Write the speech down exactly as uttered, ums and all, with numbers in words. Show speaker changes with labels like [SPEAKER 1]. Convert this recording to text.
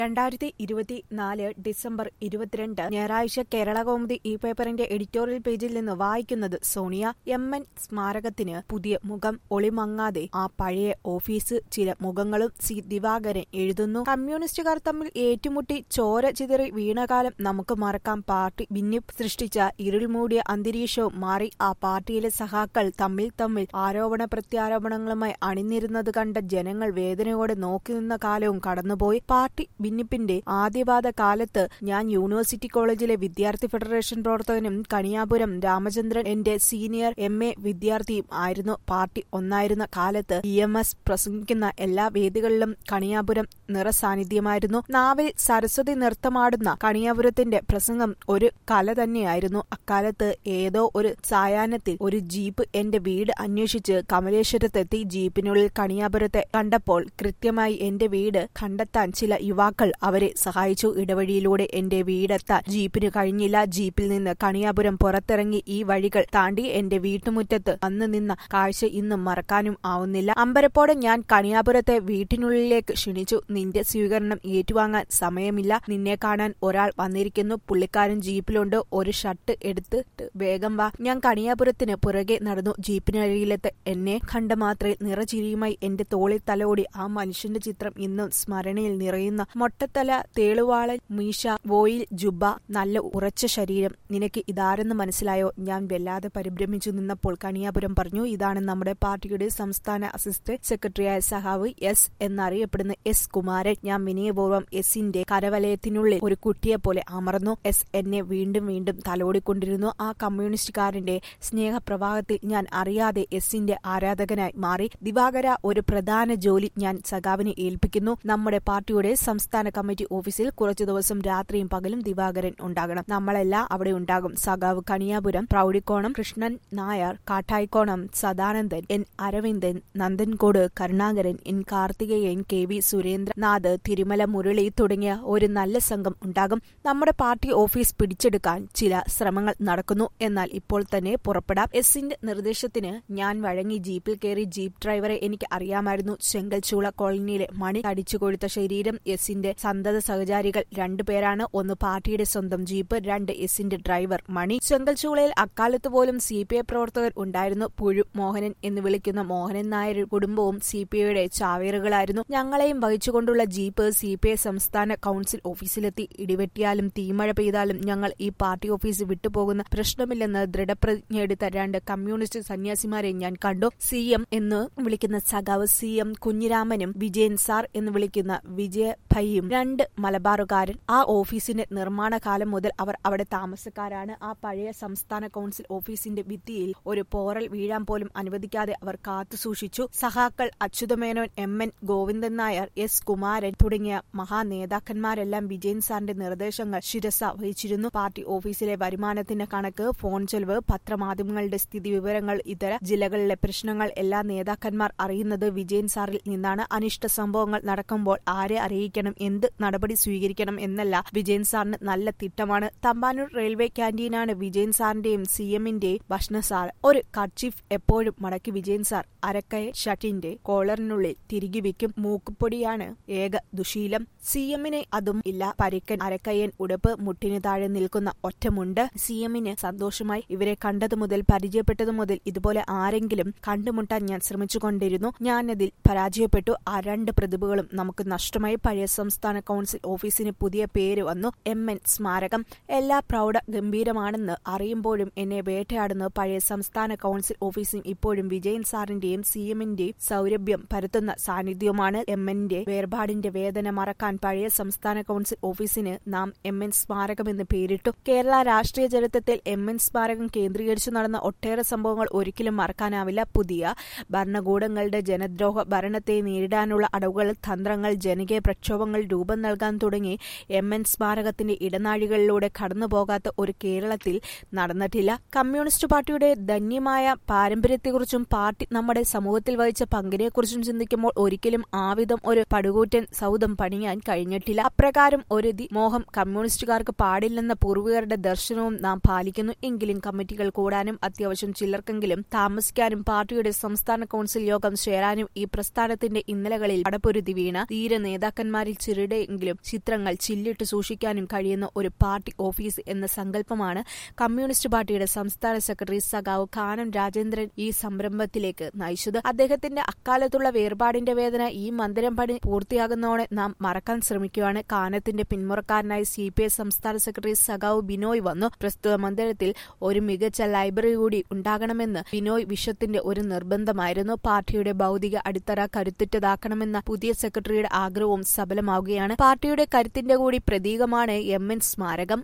[SPEAKER 1] രണ്ടായിരത്തി ഇരുപത്തിനാല് ഡിസംബർ ഇരുപത്തിരണ്ട് ഞായറാഴ്ച കേരളകൗമുദി ഈ പേപ്പറിന്റെ എഡിറ്റോറിയൽ പേജിൽ നിന്ന് വായിക്കുന്നത് സോണിയ. എം എൻ സ്മാരകത്തിന് പുതിയ മുഖം, ഒളിമങ്ങാതെ ആ പഴയ ഓഫീസ്, ചില മുഖങ്ങളും. സി ദിവാകരൻ എഴുതുന്നു. കമ്മ്യൂണിസ്റ്റുകാർ തമ്മിൽ ഏറ്റുമുട്ടി ചോര ചിതറി വീണകാലം നമുക്ക് മറക്കാം. പാർട്ടി ഭിന്നിപ്പ് സൃഷ്ടിച്ച ഇരുൾമൂടിയ അന്തരീക്ഷവും മാറി. ആ പാർട്ടിയിലെ സഖാക്കൾ തമ്മിൽ തമ്മിൽ ആരോപണ പ്രത്യാരോപണങ്ങളുമായി അണിനിരുന്നത് കണ്ട ജനങ്ങൾ വേദനയോടെ നോക്കിനിന്ന കാലവും കടന്നുപോയി. പാർട്ടി ഭിന്നിപ്പിന്റെ ആദ്യപാദ കാലത്ത് ഞാൻ യൂണിവേഴ്സിറ്റി കോളേജിലെ വിദ്യാർത്ഥി ഫെഡറേഷൻ പ്രവർത്തകനും കണിയാപുരം രാമചന്ദ്രൻ എന്റെ സീനിയർ എം എ വിദ്യാർത്ഥിയും ആയിരുന്നു. പാർട്ടി ഒന്നായിരുന്ന കാലത്ത് ഇ എം എസ് പ്രസംഗിക്കുന്ന എല്ലാ വേദികളിലും കണിയാപുരം നിറസാന്നിധ്യമായിരുന്നു. നാവിൽ സരസ്വതി നൃത്തമാടുന്ന കണിയാപുരത്തിന്റെ പ്രസംഗം ഒരു കല തന്നെയായിരുന്നു. അക്കാലത്ത് ഏതോ ഒരു സായാഹ്നത്തിൽ ഒരു ജീപ്പ് എന്റെ വീട് അന്വേഷിച്ച് കമലേശ്വരത്തെത്തി. ജീപ്പിനുള്ളിൽ കണിയാപുരത്തെ കണ്ടപ്പോൾ കൃത്യമായി എന്റെ വീട് കണ്ടെത്താൻ ചില യുവാക്കൾ അവരെ സഹായിച്ചു. ഇടവഴിയിലൂടെ എന്റെ വീടെത്താൻ ജീപ്പിന് കഴിഞ്ഞില്ല. ജീപ്പിൽ നിന്ന് കണിയാപുരം പുറത്തിറങ്ങി ഈ വഴികൾ താണ്ടി എന്റെ വീട്ടുമുറ്റത്ത് വന്നു നിന്ന കാഴ്ച ഇന്നും മറക്കാനും ആവുന്നില്ല. അമ്പരപ്പോടെ ഞാൻ കണിയാപുരത്തെ വീട്ടിനുള്ളിലേക്ക് ക്ഷണിച്ചു. നിന്റെ സ്വീകരണം ഏറ്റുവാങ്ങാൻ സമയമില്ല. നിന്നെ കാണാൻ ഒരാൾ വന്നിരിക്കുന്നു. പുള്ളിക്കാരൻ ജീപ്പിലുണ്ട്. ഒരു ഷർട്ട് എടുത്തിട്ട് വേഗം വാ. ഞാൻ കണിയാപുരത്തിന് പുറകെ നടന്നു. ജീപ്പിനരികിലെത്ത് എന്നെ കണ്ട മാത്രയിൽ നിറചിരിയുമായി എന്റെ തോളിൽ തലോടി ആ മനുഷ്യന്റെ ചിത്രം ഇന്നും സ്മരണയിൽ നിറയുന്ന മൊട്ടത്തല, തേളുവാളൻ മീശ, വോയിൽ ജുബ്ബ, നല്ല ഉറച്ച ശരീരം. നിനക്ക് ഇതാരെന്ന് മനസ്സിലായോ? ഞാൻ വല്ലാതെ പരിഭ്രമിച്ചു നിന്നപ്പോൾ കണിയാപുരം പറഞ്ഞു, ഇതാണ് നമ്മുടെ പാർട്ടിയുടെ സംസ്ഥാന അസിസ്റ്റന്റ് സെക്രട്ടറിയായ സഹാവ് എസ് എന്നറിയപ്പെടുന്ന എസ് കുമാരൻ. ഞാൻ വിനയപൂർവ്വം എസിന്റെ കരവലയത്തിനുള്ളിൽ ഒരു കുട്ടിയെ പോലെ അമർന്നു. എസ് എന്നെ വീണ്ടും വീണ്ടും തലോടിക്കൊണ്ടിരുന്നു. ആ കമ്മ്യൂണിസ്റ്റുകാരന്റെ സ്നേഹപ്രവാഹത്തിൽ ഞാൻ അറിയാതെ എസിന്റെ ആരാധകനായി മാറി. ദിവാകര, ഒരു പ്രധാന ജോലി ഞാൻ സഖാവിനെ ഏൽപ്പിക്കുന്നു. നമ്മുടെ പാർട്ടിയുടെ സംസ്ഥാന കമ്മിറ്റി ഓഫീസിൽ കുറച്ചു ദിവസം രാത്രിയും പകലും ദിവാകരൻ ഉണ്ടാകണം. നമ്മളെല്ലാം അവിടെ ഉണ്ടാകും. സഖാവ് Kaniyapuram, Proudikkonam Krishnan Nair, Kattayikkonam Sadanandan, N Aravindan, Nandancode Karunakaran, N Karthikeyan, K V Surendranath, Thirumala Murali തുടങ്ങിയ ഒരു നല്ല സംഘം ഉണ്ടാകും. നമ്മുടെ പാർട്ടി ഓഫീസ് പിടിച്ചെടുക്കാൻ ചില ശ്രമങ്ങൾ നടക്കുന്നു. എന്നാൽ ഇപ്പോൾ തന്നെ പുറപ്പെടാം. എസിന്റെ നിർദ്ദേശത്തിന് ഞാൻ വഴങ്ങി ജീപ്പിൽ കയറി. ജീപ്പ് ഡ്രൈവറെ എനിക്ക് അറിയാമായിരുന്നു. ചെങ്കൽച്ചൂള കോളനിയിലെ മണി അടിച്ചുകൊടുത്ത ശരീരം. എസിന്റെ സന്തത സഹചാരികൾ രണ്ടുപേരാണ്. ഒന്ന് പാർട്ടിയുടെ സ്വന്തം ജീപ്പ്, രണ്ട് എസിന്റെ ഡ്രൈവർ മണി. ചെങ്കൽച്ചൂളയിൽ അക്കാലത്ത് പോലും സി പി ഐ പ്രവർത്തകർ ഉണ്ടായിരുന്നു. പുഴു മോഹനൻ എന്ന് വിളിക്കുന്ന മോഹനൻ നായർ കുടുംബവും സി പി ഐയുടെ ചാവേറുകളായിരുന്നു. ഞങ്ങളെയും വഹിച്ചുകൊണ്ടുള്ള ജീപ്പ് സി പി ഐ സംസ്ഥാന കൌൺസിൽ ഓഫീസിലെത്തി. ഇടിവെട്ടിയാലും തീമഴ പെയ്താലും ഞങ്ങൾ ഈ പാർട്ടി ഓഫീസ് വിട്ടുപോകുന്ന പ്രശ്നമില്ലെന്ന് ദൃഢപ്രതിജ്ഞയെടുത്ത രണ്ട് കമ്മ്യൂണിസ്റ്റ് സന്യാസിമാരെ ഞാൻ കണ്ടു. സി എം എന്ന് വിളിക്കുന്ന സഖാവ് സി എം കുഞ്ഞിരാമനും വിജയൻ സാർ എന്ന് വിളിക്കുന്ന വിജയഭയും രണ്ട് മലബാറുകാരൻ. ആ ഓഫീസിന്റെ നിർമ്മാണ കാലം മുതൽ അവർ അവിടെ താമസക്കാരാണ്. ആ പഴയ സംസ്ഥാന കൌൺസിൽ ഓഫീസിന്റെ ഭിത്തിയിൽ ഒരു പോറൽ വീഴാൻ പോലും അനുവദിക്കാതെ അവർ കാത്തുസൂക്ഷിച്ചു. സഖാക്കൾ Achuthamenon, M N Govindan Nair, S Kumaran തുടങ്ങിയ മഹാനേതാക്കന്മാരെല്ലാം വിജയൻ സാറിന്റെ നിർദ്ദേശങ്ങൾ ശിരസ വഹിച്ചിരുന്നു. പാർട്ടി ഓഫീസിലെ വരുമാനത്തിന്റെ കണക്ക്, ഫോൺ ചെലവ്, പത്രമാധ്യമങ്ങളുടെ സ്ഥിതി വിവരങ്ങൾ, ഇതര ജില്ലകളിലെ പ്രശ്നങ്ങൾ എല്ലാ നേതാക്കന്മാർ അറിയുന്നത് വിജയൻ സാറിൽ നിന്നാണ്. അനിഷ്ട സംഭവങ്ങൾ നടക്കുമ്പോൾ ആരെ അറിയിക്കണം, എന്ത് നടപടി സ്വീകരിക്കണം എന്നല്ല വിജയൻ സാറിന് നല്ല തിട്ടമാണ്. തമ്പാനൂർ റെയിൽവേ ക്യാന്റീനാണ് വിജയൻ സാറിന്റെയും സി എമ്മിന്റെയും ഭക്ഷണശാല. ഒരു കർച്ചീഫ് എപ്പോഴും മടക്കി വിജയൻ സാർ അരക്കയ ഷർട്ടിന്റെ കോളറിനുള്ളിൽ തിരികെ വെക്കും. മൂക്കുപൊടിയാണ് ഏക ദുശീലം. സി എമ്മിന് അതും ഇല്ല. പരിക്കൻ അരക്കയ്യൻ ഉടുപ്പ്, മുട്ടിന് താഴെ നിൽക്കുന്ന ഒറ്റമുണ്ട്. സി എമ്മിന് സന്തോഷമായി. ഇവരെ കണ്ടതു മുതൽ, പരിചയപ്പെട്ടതു മുതൽ ഇതുപോലെ ആരെങ്കിലും കണ്ടുമുട്ടാൻ ഞാൻ ശ്രമിച്ചുകൊണ്ടിരുന്നു. ഞാനതിൽ പരാജയപ്പെട്ടു. ആ രണ്ട് പ്രതിഭകളും നമുക്ക് നഷ്ടമായി. പഴയ സംസ്ഥാന കൌൺസിൽ ഓഫീസിന് പുതിയ പേര് വന്നു, എം എൻ സ്മാരകം. എല്ലാ പ്രൗഢ ഗംഭീരമാണെന്ന് അറിയുമ്പോഴും എന്നെ വേട്ടയാടുന്ന പഴയ സംസ്ഥാന കൌൺസിൽ ഓഫീസും ഇപ്പോഴും വിജയൻ സാറിന്റെയും സി എമ്മിന്റെയും സൗരഭ്യം പരത്തുന്ന സാന്നിധ്യവുമാണ്. എം എന്റെ വേർപാടിന്റെ വേദന മറക്കാൻ പഴയ സംസ്ഥാന കൌൺസിൽ ഓഫീസിന് നാം എം എൻ സ്മാരകം എന്ന് പേരിട്ടു. കേരള രാഷ്ട്രീയ ചരിത്രത്തിൽ എം എൻ സ്മാരകം കേന്ദ്രീകരിച്ചു നടന്ന ഒട്ടേറെ സംഭവങ്ങൾ ഒരിക്കലും മറക്കാനാവില്ല. പുതിയ ഭരണകൂടങ്ങളുടെ ജനദ്രോഹ ഭരണത്തെ നേരിടാനുള്ള അടവുകൾ, തന്ത്രങ്ങൾ, ജനകീയ പ്രക്ഷോഭങ്ങൾ രൂപം നൽകാൻ തുടങ്ങി എം എൻ സ്മാരകത്തിന്റെ ഇടനാഴികളിലൂടെ കടന്നുപോകാത്ത ഒരു കേരളത്തിൽ നടന്നിട്ടില്ല. കമ്മ്യൂണിസ്റ്റ് പാർട്ടിയുടെ ധന്യമായ പാരമ്പര്യത്തെക്കുറിച്ചും പാർട്ടി നമ്മുടെ സമൂഹത്തിൽ വഹിച്ച പങ്കിനെക്കുറിച്ചും ചിന്തിക്കുമ്പോൾ ഒരിക്കലും ആവിധം ഒരു പടുകൂറ്റൻ സൗധം പണിയാൻ കഴിഞ്ഞിട്ടില്ല. അപ്രകാരം ഒരു മോഹം കമ്മ്യൂണിസ്റ്റുകാർക്ക് പാടില്ലെന്ന പൂർവികരുടെ ദർശനവും നാം പാലിക്കുന്നു. എങ്കിലും കമ്മിറ്റികൾ കൂടാനും അത്യാവശ്യം ചിലർക്കെങ്കിലും താമസിക്കാനും പാർട്ടിയുടെ സംസ്ഥാന കൌൺസിൽ യോഗം ചേരാനും ഈ പ്രസ്ഥാനത്തിന്റെ ഇന്നലകളിൽ പടപൊരുതി വീണ ധീര നേതാക്കന്മാരിൽ ചില ചിലടെയെങ്കിലും ചിത്രങ്ങൾ ചില്ലിട്ട് സൂക്ഷിക്കാനും കഴിയുന്ന ഒരു പാർട്ടി ഓഫീസ് എന്ന സങ്കല്പമാണ് കമ്മ്യൂണിസ്റ്റ് പാർട്ടിയുടെ സംസ്ഥാന സെക്രട്ടറി സഖാവ് കാനം രാജേന്ദ്രൻ ഈ സംരംഭത്തിലേക്ക് നയിച്ചത്. അദ്ദേഹത്തിന്റെ അക്കാലത്തുള്ള വേർപാടിന്റെ വേദന ഈ മന്ദിരം പണി പൂർത്തിയാകുന്നതോടെ നാം മറക്കാൻ ശ്രമിക്കുകയാണ്. കാനത്തിന്റെ പിന്മുറക്കാരനായി സി പി ഐ സംസ്ഥാന സെക്രട്ടറി സഖാവ് ബിനോയ് വന്നു. പ്രസ്തുത മന്ദിരത്തിൽ ഒരു മികച്ച ലൈബ്രറി കൂടി ഉണ്ടാകണമെന്ന് ബിനോയ് വിശ്വത്തിന്റെ ഒരു നിർബന്ധമായിരുന്നു. പാർട്ടിയുടെ ഭൗതിക അടിത്തറ കരുത്തുറ്റതാക്കണമെന്ന പുതിയ സെക്രട്ടറിയുടെ ആഗ്രഹവും സഫലമാവുകയാണ്. പാർട്ടിയുടെ കരുത്തിന്റെ കൂടി പ്രതീകമാണ് എം എൻ സ്മാരകം.